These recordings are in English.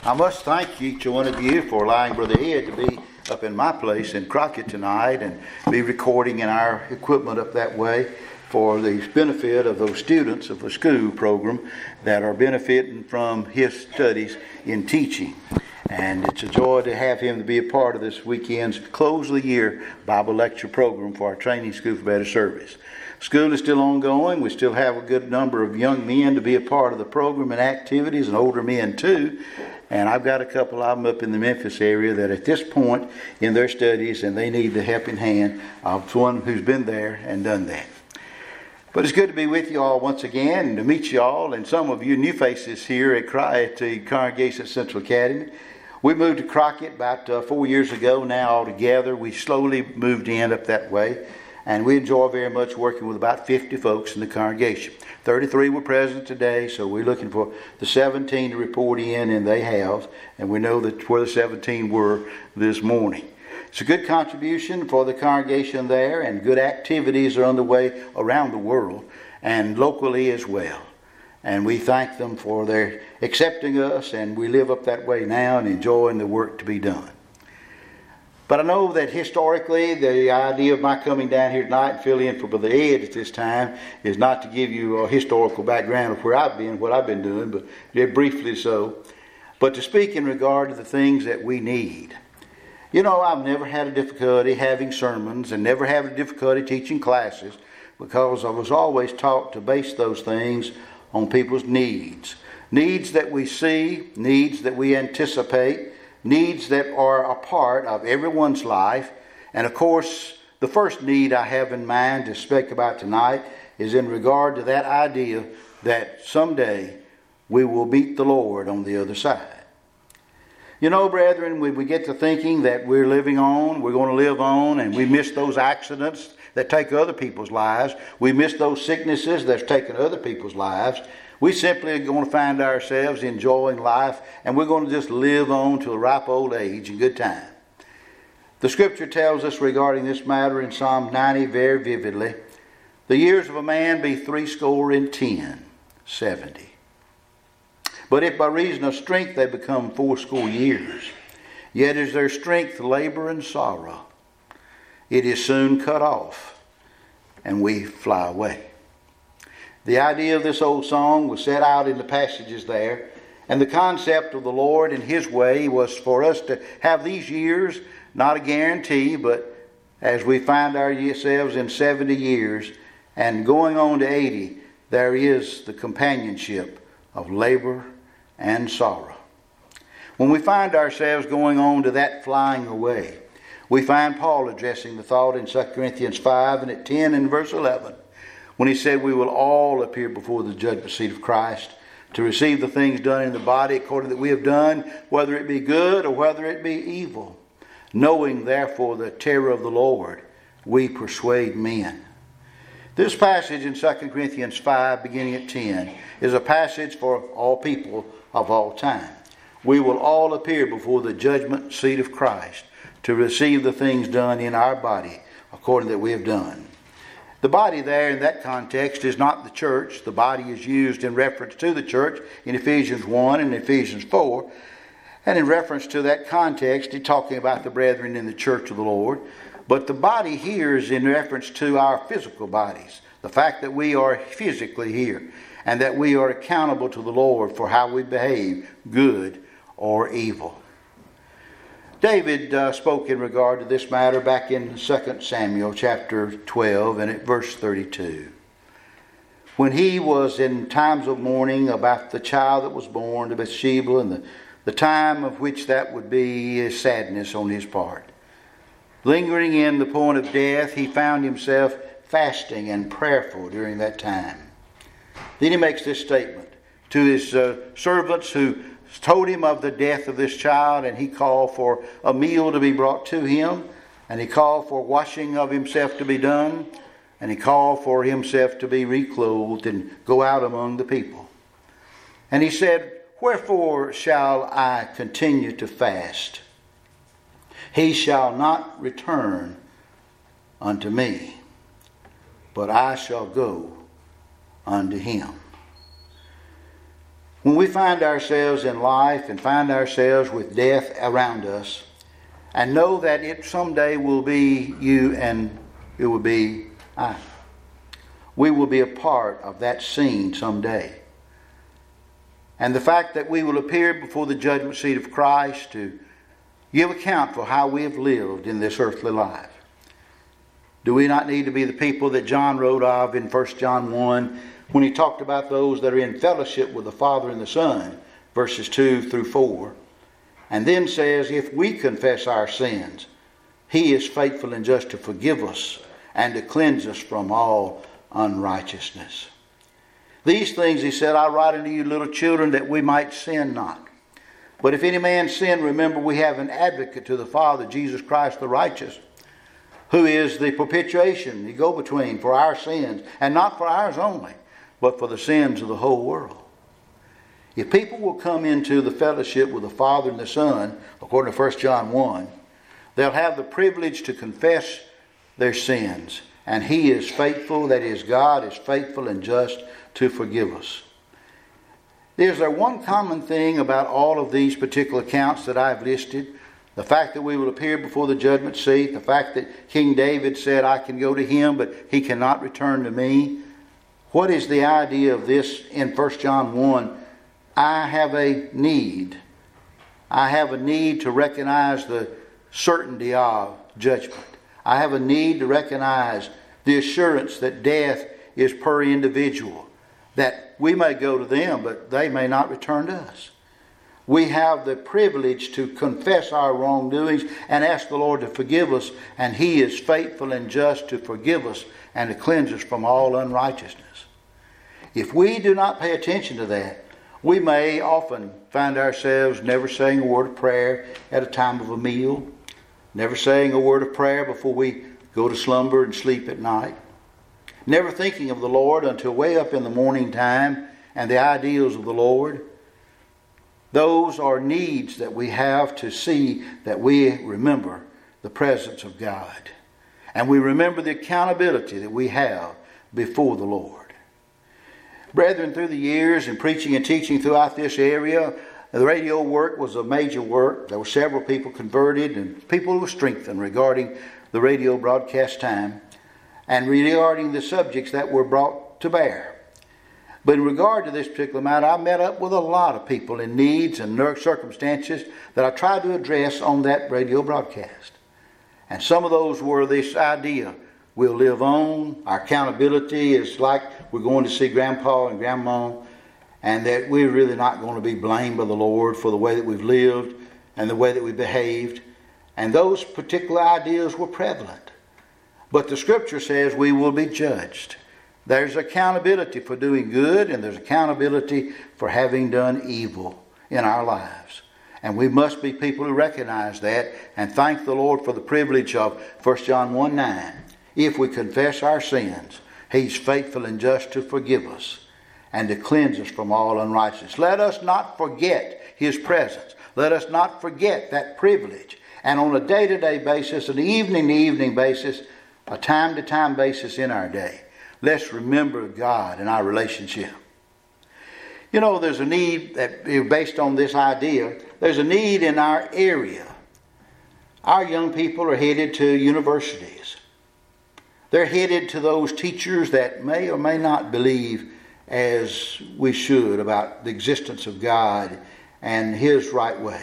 I must thank each one of you for allowing Brother Ed to be up in my place in Crockett tonight and be recording in our equipment up that way for the benefit of those students of the school program that are benefiting from his studies in teaching. And it's a joy to have him to be a part of this weekend's close of the year Bible lecture program for our training school for better service. School is still ongoing. We still have a good number of young men to be a part of the program and activities, and older men too. And I've got a couple of them up in the Memphis area that at this point in their studies, and they need the helping hand of one who's been there and done that. But it's good to be with you all once again and to meet you all, and some of you new faces here at the congregation at Central Academy. We moved to Crockett about 4 years ago now altogether. We slowly moved in up that way. And we enjoy very much working with about 50 folks in the congregation. 33 were present today, so we're looking for the 17 to report in, and they have. And we know that where the 17 were this morning. It's a good contribution for the congregation there, and good activities are underway around the world and locally as well. And we thank them for their accepting us, and we live up that way now and enjoying the work to be done. But I know that historically, the idea of my coming down here tonight and filling in for Brother Ed at this time is not to give you a historical background of where I've been, what I've been doing, but briefly so, but to speak in regard to the things that we need. You know, I've never had a difficulty having sermons and never had a difficulty teaching classes because I was always taught to base those things on people's needs. Needs that we see, needs that we anticipate, needs that are a part of everyone's life. And of course, the first need I have in mind to speak about tonight is in regard to that idea that someday we will meet the Lord on the other side. You know, brethren, when we get to thinking that we're living on, we're going to live on, and we miss those accidents that take other people's lives, we miss those sicknesses that's taken other people's lives, we simply are going to find ourselves enjoying life, and we're going to just live on to a ripe old age in good time. The scripture tells us regarding this matter in Psalm 90 very vividly, the years of a man be 70. But if by reason of strength they become 80 years, yet is their strength labor and sorrow. It is soon cut off, and we fly away. The idea of this old song was set out in the passages there. And the concept of the Lord and His way was for us to have these years, not a guarantee, but as we find ourselves in 70 years and going on to 80, there is the companionship of labor and sorrow. When we find ourselves going on to that flying away, we find Paul addressing the thought in 2 Corinthians 5 and at 10 and verse 11. When he said we will all appear before the judgment seat of Christ to receive the things done in the body according that we have done, whether it be good or whether it be evil. Knowing therefore the terror of the Lord, we persuade men. This passage in 2 Corinthians 5 beginning at 10 is a passage for all people of all time. We will all appear before the judgment seat of Christ to receive the things done in our body according that we have done. The body there in that context is not the church. The body is used in reference to the church in Ephesians 1 and Ephesians 4. And in reference to that context, he's talking about the brethren in the church of the Lord. But the body here is in reference to our physical bodies. The fact that we are physically here and that we are accountable to the Lord for how we behave, good or evil. David spoke in regard to this matter back in 2 Samuel chapter 12 and at verse 32. When he was in times of mourning about the child that was born to Bathsheba and the time of which that would be sadness on his part. Lingering in the point of death, he found himself fasting and prayerful during that time. Then he makes this statement to his servants who told him of the death of this child, and he called for a meal to be brought to him, and he called for washing of himself to be done, and he called for himself to be reclothed and go out among the people. And he said, wherefore shall I continue to fast? He shall not return unto me, but I shall go unto him. When we find ourselves in life and find ourselves with death around us, and know that it someday will be you and it will be I. We will be a part of that scene someday. And the fact that we will appear before the judgment seat of Christ to give account for how we have lived in this earthly life. Do we not need to be the people that John wrote of in 1 John 1 when he talked about those that are in fellowship with the Father and the Son, verses 2 through 4, and then says, if we confess our sins, He is faithful and just to forgive us and to cleanse us from all unrighteousness. These things, he said, I write unto you, little children, that we might sin not. But if any man sin, remember we have an advocate to the Father, Jesus Christ the righteous, who is the propitiation, the go-between for our sins, and not for ours only, but for the sins of the whole world. If people will come into the fellowship with the Father and the Son, according to 1 John 1, they'll have the privilege to confess their sins. And He is faithful, that is, God is faithful and just to forgive us. Is there one common thing about all of these particular accounts that I've listed? The fact that we will appear before the judgment seat, the fact that King David said, I can go to Him, but He cannot return to me. What is the idea of this in 1 John 1? I have a need. I have a need to recognize the certainty of judgment. I have a need to recognize the assurance that death is per individual. That we may go to them, but they may not return to us. We have the privilege to confess our wrongdoings and ask the Lord to forgive us. And He is faithful and just to forgive us and to cleanse us from all unrighteousness. If we do not pay attention to that, we may often find ourselves never saying a word of prayer at a time of a meal, never saying a word of prayer before we go to slumber and sleep at night, never thinking of the Lord until way up in the morning time and the ideals of the Lord. Those are needs that we have to see that we remember the presence of God. And we remember the accountability that we have before the Lord. Brethren, through the years in preaching and teaching throughout this area, the radio work was a major work. There were several people converted and people who were strengthened regarding the radio broadcast time and regarding the subjects that were brought to bear. But in regard to this particular matter, I met up with a lot of people in needs and circumstances that I tried to address on that radio broadcast. And some of those were this idea: we'll live on. Our accountability is like we're going to see Grandpa and Grandma, and that we're really not going to be blamed by the Lord for the way that we've lived and the way that we behaved. And those particular ideas were prevalent. But the Scripture says we will be judged. There's accountability for doing good, and there's accountability for having done evil in our lives. And we must be people who recognize that and thank the Lord for the privilege of 1 John 1:9. If we confess our sins, He's faithful and just to forgive us and to cleanse us from all unrighteousness. Let us not forget His presence. Let us not forget that privilege. And on a day-to-day basis, an evening-to-evening basis, a time-to-time basis in our day, let's remember God and our relationship. You know, there's a need that, based on this idea, there's a need in our area. Our young people are headed to universities. They're headed to those teachers that may or may not believe as we should about the existence of God and His right way.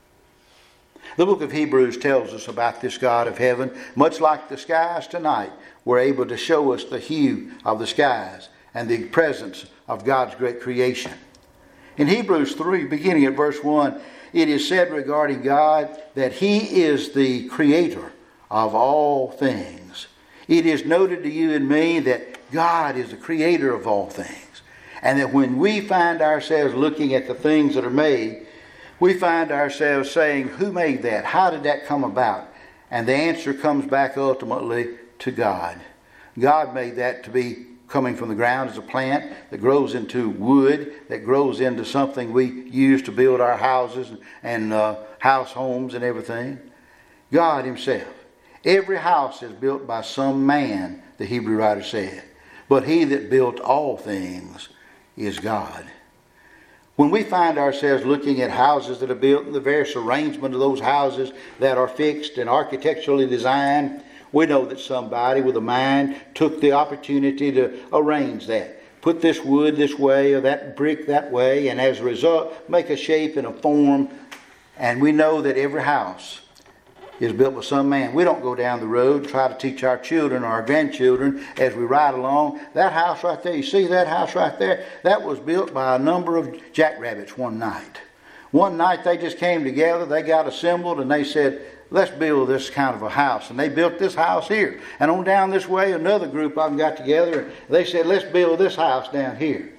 The book of Hebrews tells us about this God of heaven. Much like the skies tonight, we're able to show us the hue of the skies and the presence of God's great creation. In Hebrews 3, beginning at verse 1, it is said regarding God that He is the creator of all things. It is noted to you and me that God is the creator of all things. And that when we find ourselves looking at the things that are made, we find ourselves saying, who made that? How did that come about? And the answer comes back ultimately to God. God made that to be coming from the ground as a plant that grows into wood, that grows into something we use to build our houses and house homes and everything. God Himself. Every house is built by some man, the Hebrew writer said. But He that built all things is God. When we find ourselves looking at houses that are built and the various arrangement of those houses that are fixed and architecturally designed, we know that somebody with a mind took the opportunity to arrange that. Put this wood this way or that brick that way, and as a result make a shape and a form. And we know that every house is built by some man. We don't go down the road and try to teach our children or our grandchildren as we ride along. That house right there, you see that house right there? That was built by a number of jackrabbits one night. One night they just came together, they got assembled, and they said, let's build this kind of a house. And they built this house here. And on down this way, another group of them got together, and they said, let's build this house down here.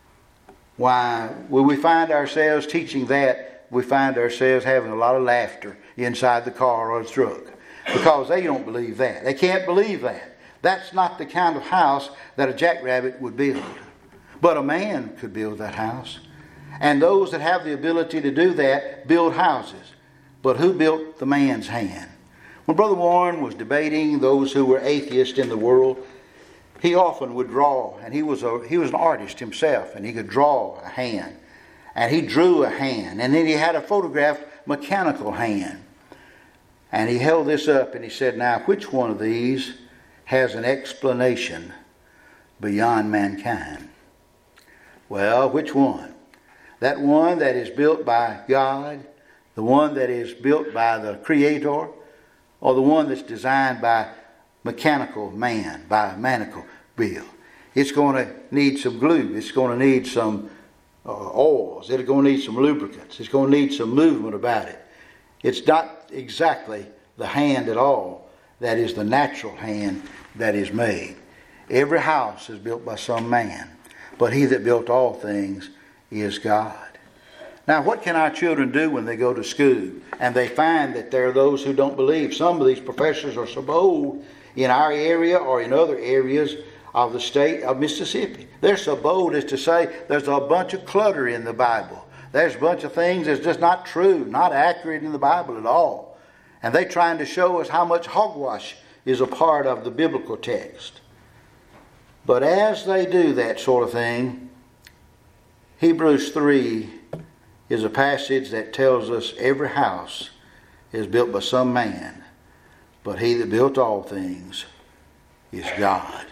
Why, when we find ourselves teaching that, we find ourselves having a lot of laughter inside the car or the truck, because they don't believe that. They can't believe that. That's not the kind of house that a jackrabbit would build. But a man could build that house. And those that have the ability to do that build houses. But who built the man's hand? When Brother Warren was debating those who were atheists in the world, he often would draw, and he was an artist himself, and he could draw a hand. And he drew a hand, and then he had a photographed mechanical hand. And he held this up and he said, now which one of these has an explanation beyond mankind? Well, which one? That one that is built by God, the one that is built by the Creator, or the one that's designed by mechanical man, by mechanical build? It's going to need some glue. It's going to need some oils. It's going to need some lubricants. It's going to need some movement about it. It's not exactly the hand at all that is the natural hand that is made. Every house is built by some man, but he that built all things is God. Now, what can our children do when they go to school and they find that there are those who don't believe? Some of these professors are so bold in our area or in other areas of the state of Mississippi. They're so bold as to say there's a bunch of clutter in the Bible. There's a bunch of things that's just not true, not accurate in the Bible at all. And they're trying to show us how much hogwash is a part of the biblical text. But as they do that sort of thing, Hebrews 3 is a passage that tells us every house is built by some man, but he that built all things is God.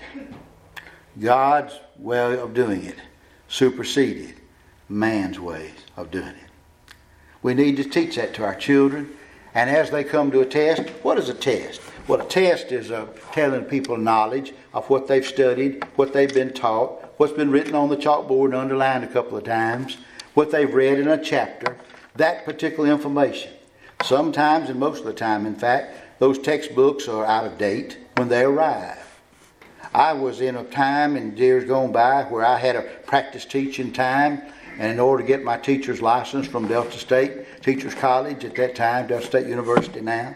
God's way of doing it superseded man's way of doing it. We need to teach that to our children. And as they come to a test, what is a test? Well, a test is telling people knowledge of what they've studied, what they've been taught, what's been written on the chalkboard and underlined a couple of times, what they've read in a chapter, that particular information. Sometimes, and most of the time, in fact, those textbooks are out of date when they arrive. I was in a time in years gone by where I had a practice teaching time, and in order to get my teacher's license from Delta State Teachers College at that time, Delta State University now,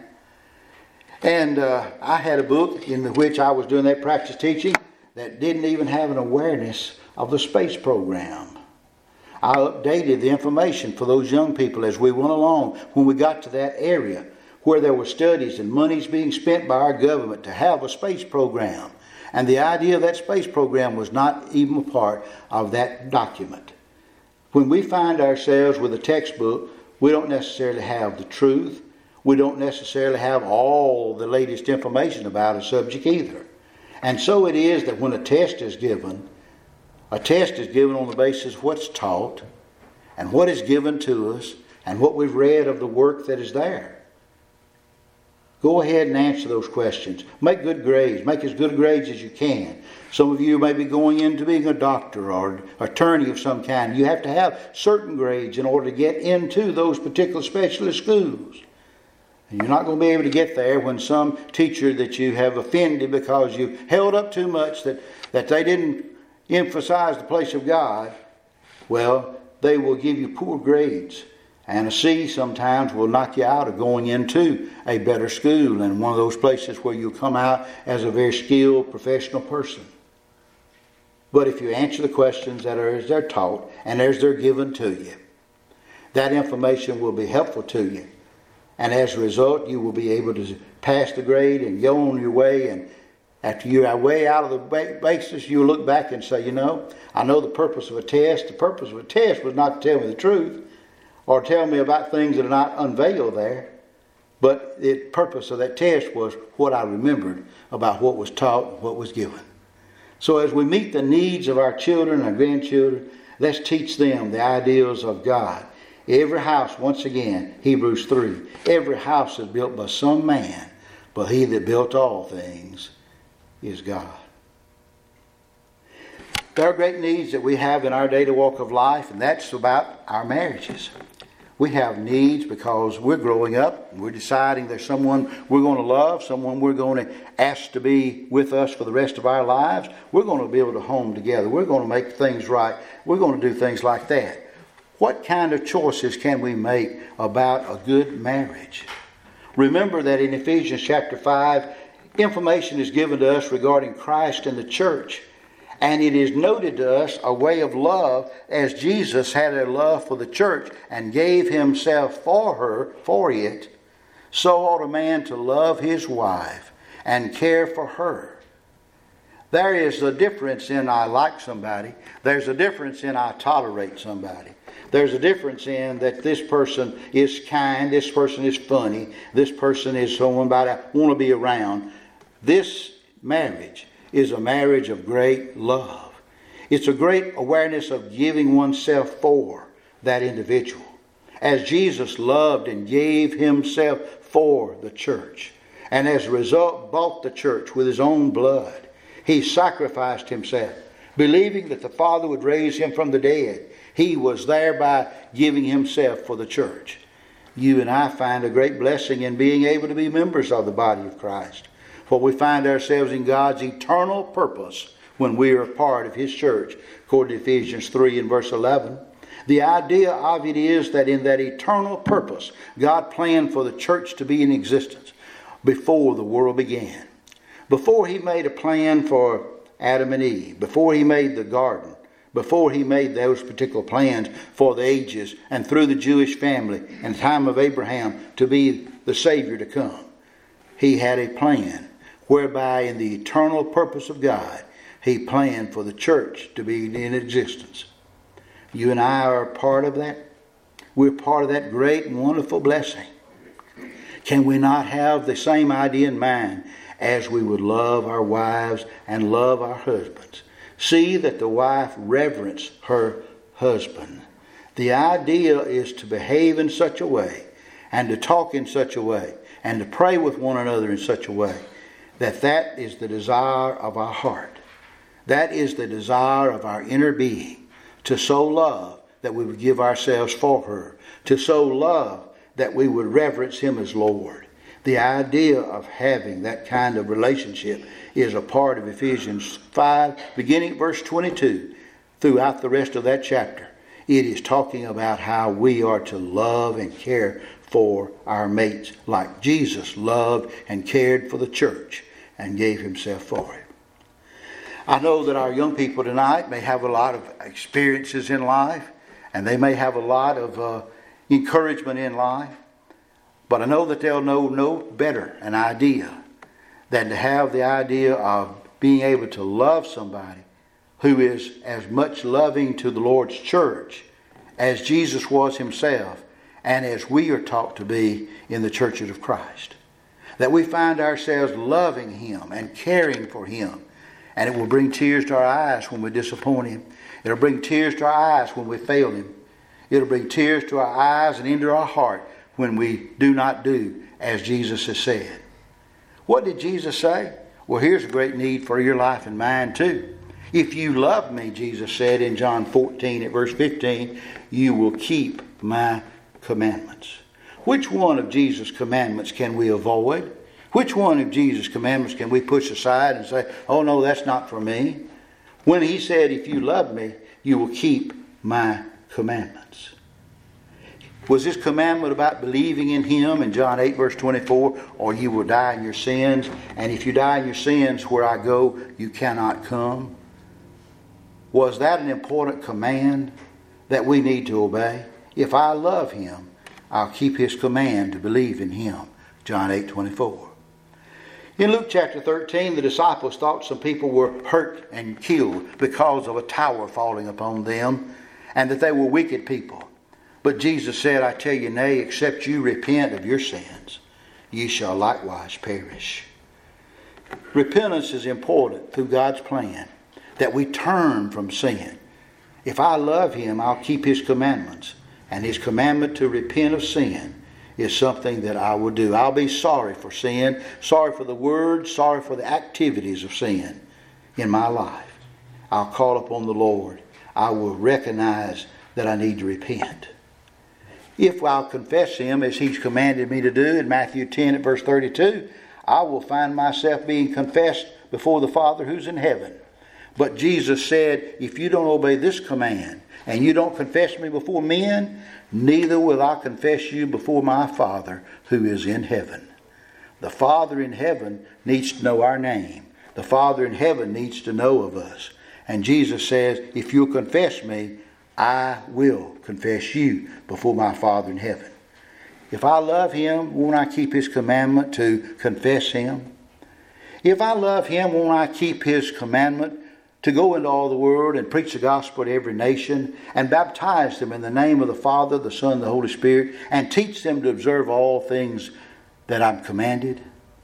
and I had a book in which I was doing that practice teaching that didn't even have an awareness of the space program. I updated the information for those young people as we went along when we got to that area where there were studies and monies being spent by our government to have a space program. And the idea of that space program was not even a part of that document. When we find ourselves with a textbook, we don't necessarily have the truth. We don't necessarily have all the latest information about a subject either. And so it is that when a test is given on the basis of what's taught and what is given to us and what we've read of the work that is there. Go ahead and answer those questions. Make good grades. Make as good grades as you can. Some of you may be going into being a doctor or attorney of some kind. You have to have certain grades in order to get into those particular specialist schools. And you're not going to be able to get there when some teacher that you have offended because you held up too much that they didn't emphasize the place of God, well, they will give you poor grades. And a C sometimes will knock you out of going into a better school and one of those places where you come out as a very skilled professional person. But if you answer the questions that are as they're taught and as they're given to you, that information will be helpful to you. And as a result, you will be able to pass the grade and go on your way and After you're way out of the basis, you look back and say, I know the purpose of a test. The purpose of a test was not to tell me the truth or tell me about things that are not unveiled there. But the purpose of that test was what I remembered about what was taught, what was given. So as we meet the needs of our children, our grandchildren, let's teach them the ideals of God. Every house, once again, Hebrews 3, every house is built by some man, but he that built all things is God. There are great needs that we have in our daily walk of life, and that's about our marriages. We have needs because we're growing up. We're deciding there's someone we're going to love, someone we're going to ask to be with us for the rest of our lives. We're going to be able to home together. We're going to make things right. We're going to do things like that. What kind of choices can we make about a good marriage? Remember that in Ephesians chapter 5, information is given to us regarding Christ and the church. And it is noted to us a way of love, as Jesus had a love for the church and gave himself for her, for it. So ought a man to love his wife and care for her. There is a difference in I like somebody. There's a difference in I tolerate somebody. There's a difference in that this person is kind, this person is funny, this person is someone I want to be around. This marriage is a marriage of great love. It's a great awareness of giving oneself for that individual. As Jesus loved and gave himself for the church, and as a result bought the church with his own blood, he sacrificed himself, believing that the Father would raise him from the dead. He was thereby giving himself for the church. You and I find a great blessing in being able to be members of the body of Christ. For we find ourselves in God's eternal purpose when we are a part of his church, according to Ephesians 3 and verse 11. The idea of it is that in that eternal purpose, God planned for the church to be in existence before the world began. Before he made a plan for Adam and Eve, before he made the garden, before he made those particular plans for the ages and through the Jewish family and the time of Abraham to be the Savior to come, he had a plan whereby in the eternal purpose of God, he planned for the church to be in existence. You and I are a part of that. We're part of that great and wonderful blessing. Can we not have the same idea in mind as we would love our wives and love our husbands? See that the wife reverence her husband. The idea is to behave in such a way and to talk in such a way and to pray with one another in such a way that is the desire of our heart. That is the desire of our inner being, to so love that we would give ourselves for her, to so love that we would reverence him as Lord. The idea of having that kind of relationship is a part of Ephesians 5, beginning at verse 22, throughout the rest of that chapter. It is talking about how we are to love and care for our mates like Jesus loved and cared for the church and gave himself for it. I know that our young people tonight may have a lot of experiences in life, and they may have a lot of encouragement in life, but I know that they'll know no better an idea than to have the idea of being able to love somebody who is as much loving to the Lord's church as Jesus was himself and as we are taught to be in the churches of Christ. That we find ourselves loving him and caring for him. And it will bring tears to our eyes when we disappoint him. It'll bring tears to our eyes when we fail him. It'll bring tears to our eyes and into our heart when we do not do as Jesus has said. What did Jesus say? Well, here's a great need for your life and mine too. If you love me, Jesus said in John 14 at verse 15, you will keep my commandments. Which one of Jesus' commandments can we avoid? Which one of Jesus' commandments can we push aside and say, oh no, that's not for me? When he said, if you love me, you will keep my commandments. Was this commandment about believing in him in John 8 verse 24, or you will die in your sins, and if you die in your sins, where I go, you cannot come? Was that an important command that we need to obey? If I love him, I'll keep his command to believe in him. John 8:24. In Luke chapter 13, the disciples thought some people were hurt and killed because of a tower falling upon them, and that they were wicked people. But Jesus said, I tell you, nay, except you repent of your sins, ye shall likewise perish. Repentance is important through God's plan, that we turn from sin. If I love Him, I'll keep His commandments. And His commandment to repent of sin is something that I will do. I'll be sorry for sin, sorry for the words, sorry for the activities of sin in my life. I'll call upon the Lord. I will recognize that I need to repent. If I'll confess Him as He's commanded me to do in Matthew 10 at verse 32, I will find myself being confessed before the Father who's in heaven. But Jesus said, if you don't obey this command and you don't confess me before men, neither will I confess you before my Father who is in heaven. The Father in heaven needs to know our name. The Father in heaven needs to know of us. And Jesus says, if you'll confess me, I will confess you before my Father in heaven. If I love Him, won't I keep His commandment to confess Him? If I love Him, won't I keep His commandment to go into all the world and preach the gospel to every nation and baptize them in the name of the Father, the Son, and the Holy Spirit, and teach them to observe all things that I'm commanded?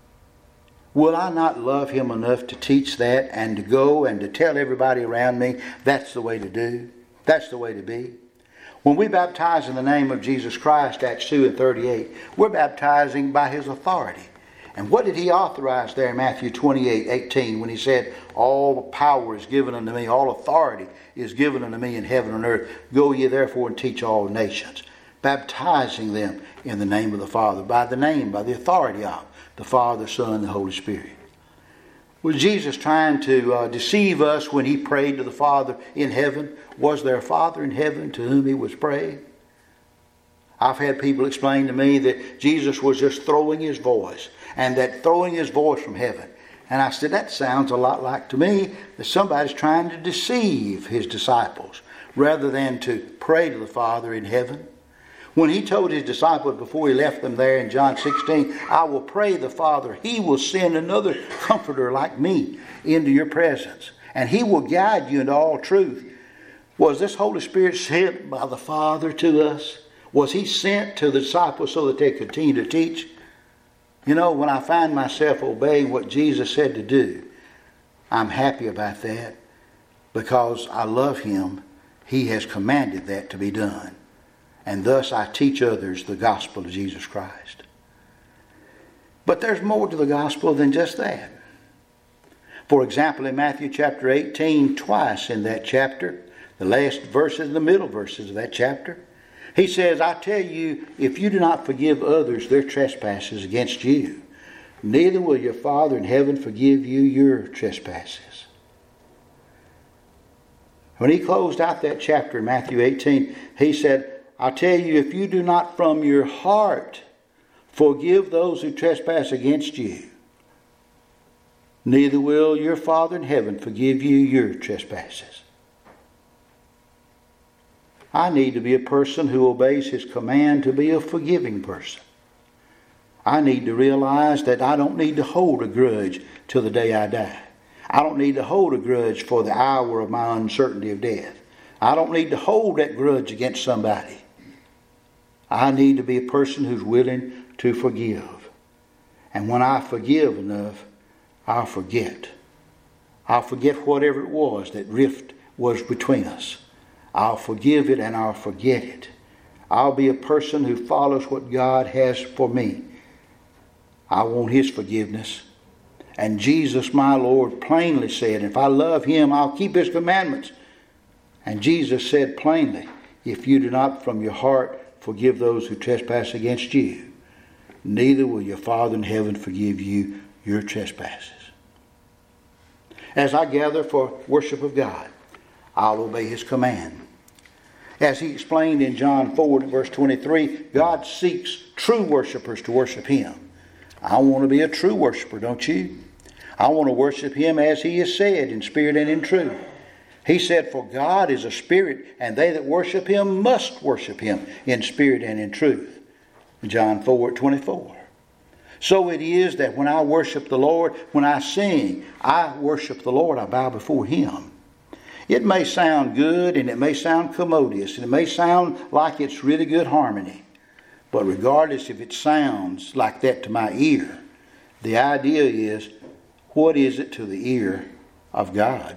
Will I not love Him enough to teach that and to go and to tell everybody around me that's the way to do? That's the way to be. When we baptize in the name of Jesus Christ, Acts 2 and 38, we're baptizing by His authority. And what did He authorize there in Matthew 28:18 when He said, all power is given unto me, all authority is given unto me in heaven and earth. Go ye therefore and teach all nations. Baptizing them in the name of the Father, by the name, by the authority of the Father, Son, and the Holy Spirit. Was Jesus trying to deceive us when He prayed to the Father in heaven? Was there a Father in heaven to whom He was praying? I've had people explain to me that Jesus was just throwing His voice, and that throwing His voice from heaven. And I said, that sounds a lot like to me that somebody's trying to deceive His disciples rather than to pray to the Father in heaven. When He told His disciples before He left them there in John 16, I will pray the Father, He will send another comforter like me into your presence, and He will guide you into all truth. Was this Holy Spirit sent by the Father to us? Was He sent to the disciples so that they could continue to teach? You know, when I find myself obeying what Jesus said to do, I'm happy about that because I love Him. He has commanded that to be done. And thus I teach others the gospel of Jesus Christ. But there's more to the gospel than just that. For example, in Matthew chapter 18, twice in that chapter, the last verses and the middle verses of that chapter, He says, I tell you, if you do not forgive others their trespasses against you, neither will your Father in heaven forgive you your trespasses. When He closed out that chapter in Matthew 18, He said, I tell you, if you do not from your heart forgive those who trespass against you, neither will your Father in heaven forgive you your trespasses. I need to be a person who obeys His command to be a forgiving person. I need to realize that I don't need to hold a grudge till the day I die. I don't need to hold a grudge for the hour of my uncertainty of death. I don't need to hold that grudge against somebody. I need to be a person who's willing to forgive. And when I forgive enough, I'll forget. I'll forget whatever it was that rift was between us. I'll forgive it and I'll forget it. I'll be a person who follows what God has for me. I want His forgiveness. And Jesus, my Lord, plainly said, if I love Him, I'll keep His commandments. And Jesus said plainly, if you do not from your heart forgive those who trespass against you, neither will your Father in heaven forgive you your trespasses. As I gather for worship of God, I'll obey His command. As He explained in John 4 verse 23, God seeks true worshipers to worship Him. I want to be a true worshiper, don't you? I want to worship Him as He has said, in spirit and in truth. He said, for God is a spirit, and they that worship Him must worship Him in spirit and in truth. John 4:24. So it is that when I worship the Lord, when I sing, I worship the Lord, I bow before Him. It may sound good and it may sound commodious and it may sound like it's really good harmony. But regardless if it sounds like that to my ear, the idea is, what is it to the ear of God?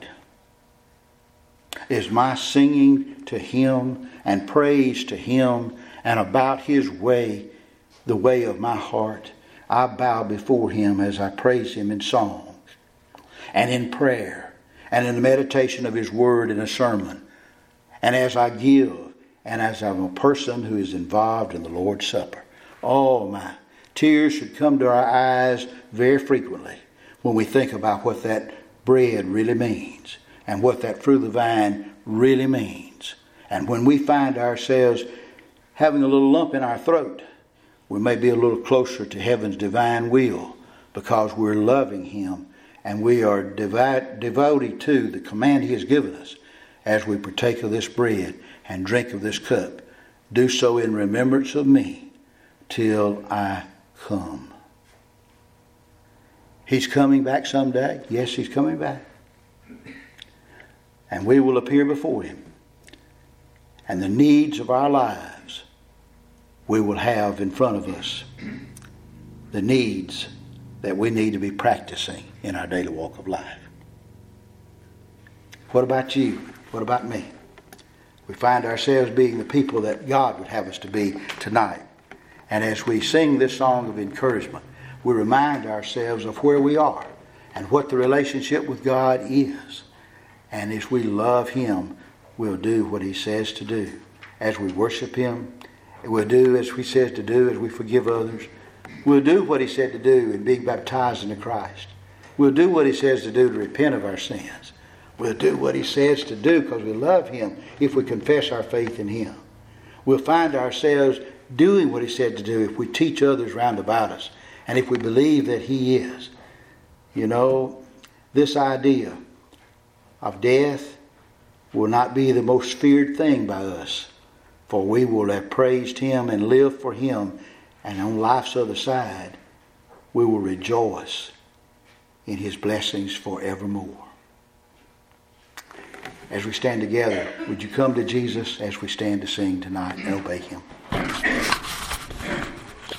Is my singing to Him and praise to Him and about His way the way of my heart? I bow before Him as I praise Him in songs and in prayer and in the meditation of His Word in a sermon, and as I give, and as I'm a person who is involved in the Lord's Supper. Oh my, tears should come to our eyes very frequently when we think about what that bread really means and what that fruit of the vine really means. And when we find ourselves having a little lump in our throat, we may be a little closer to heaven's divine will because we're loving Him and we are devoted to the command He has given us as we partake of this bread and drink of this cup. Do so in remembrance of me till I come. He's coming back someday. Yes, He's coming back. And we will appear before Him. And the needs of our lives we will have in front of us. The needs that we need to be practicing in our daily walk of life. What about you? What about me? We find ourselves being the people that God would have us to be tonight. And as we sing this song of encouragement, we remind ourselves of where we are and what the relationship with God is. And as we love Him, we'll do what He says to do. As we worship Him, we'll do as He says to do, as we forgive others. We'll do what He said to do in being baptized into Christ. We'll do what He says to do to repent of our sins. We'll do what He says to do because we love Him if we confess our faith in Him. We'll find ourselves doing what He said to do if we teach others round about us and if we believe that He is. You know, this idea of death will not be the most feared thing by us, for we will have praised Him and lived for Him, and on life's other side we will rejoice in His blessings forevermore. As we stand together, would you come to Jesus as we stand to sing tonight and obey Him?